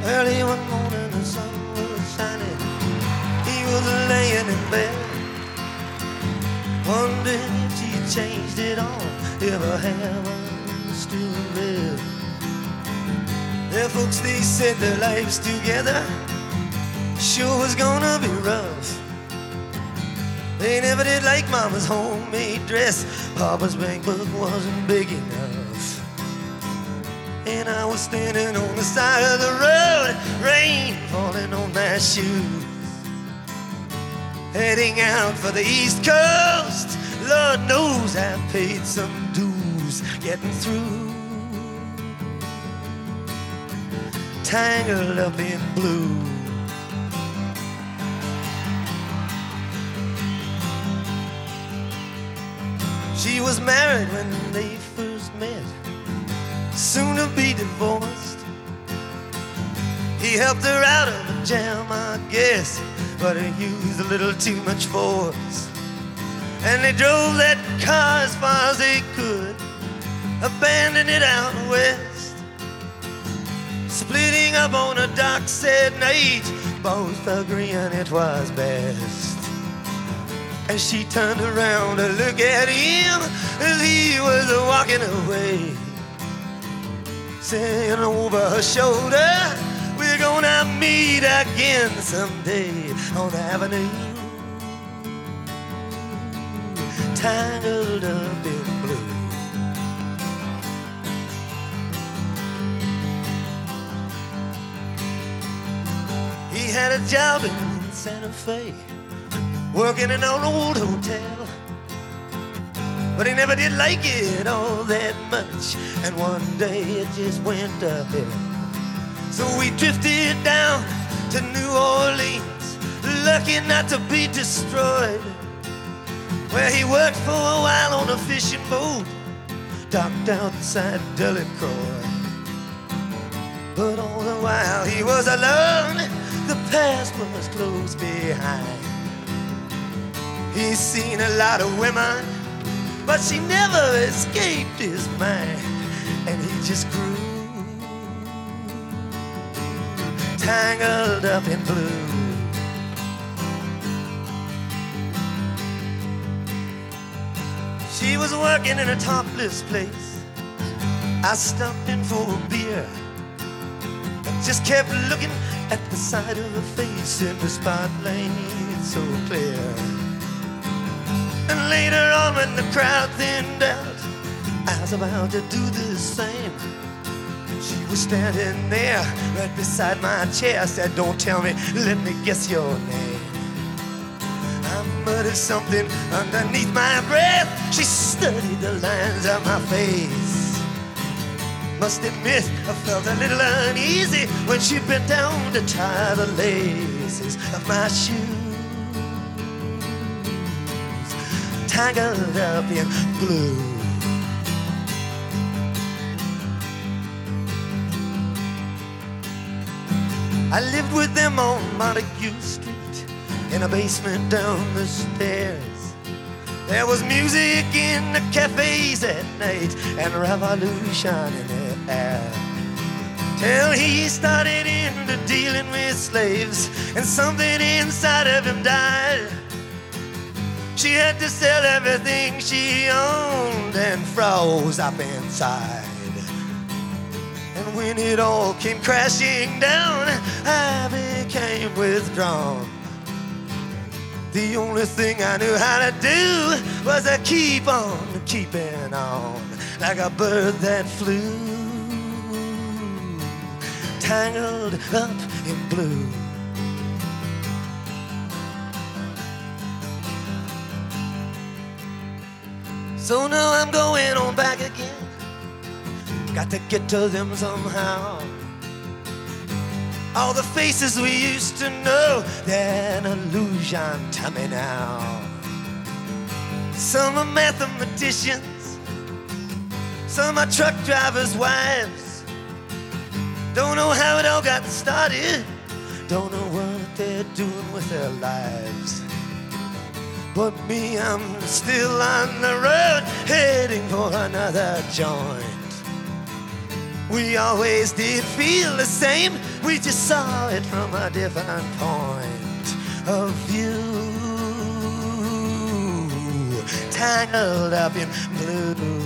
Early one morning the sun was shining. He was laying in bed, wondering if she changed it all, if her hair was still red. Their folks, they said their lives together sure was gonna be rough. They never did like Mama's homemade dress. Papa's bank book wasn't big enough. And I was standing on the side of the road, rain falling on my shoes, heading out for the East Coast. Lord knows I paid some dues getting through, tangled up in blue. She was married when they first met, soon to be divorced. He helped her out of a jam, I guess, but he used a little too much force. And they drove that car as far as they could, abandoned it out west, splitting up on a dark, sad night, both agreeing it was best. As she turned around to look at him as he was walking away, saying over her shoulder, we're gonna meet again someday on the avenue, tangled up in blue. He had a job in Santa Fe, working in an old hotel, but he never did like it all that much, and one day it just went uphill. So we drifted down to New Orleans, lucky not to be destroyed, where he worked for a while on a fishing boat docked outside Delacroix. But all the while he was alone, the past was close behind. He's seen a lot of women, but she never escaped his mind, and he just grew tangled up in blue. She was working in a topless place. I stopped in for a beer, but just kept looking at the side of her face in the spotlight so clear. And later on when the crowd thinned out, I was about to do the same. She was standing there right beside my chair. I said, don't tell me, let me guess your name. I muttered something underneath my breath. She studied the lines of my face. Must admit, I felt a little uneasy when she bent down to tie the laces of my shoes, tangled up in blue. I lived with them on Montague Street, in a basement down the stairs. There was music in the cafes at night and revolution in the air, till he started into dealing with slaves and something inside of him died. She had to sell everything she owned and froze up inside. And when it all came crashing down, I became withdrawn. The only thing I knew how to do was to keep on keeping on, like a bird that flew, tangled up in blue. So now I'm going on back again. Got to get to them somehow. All the faces we used to know, they're an illusion to me now. Some are mathematicians, some are truck drivers' wives. Don't know how it all got started, don't know what they're doing with their lives. But me, I'm still on the road, heading for another joint. We always did feel the same. We just saw it from a different point of view. Tangled up in blue.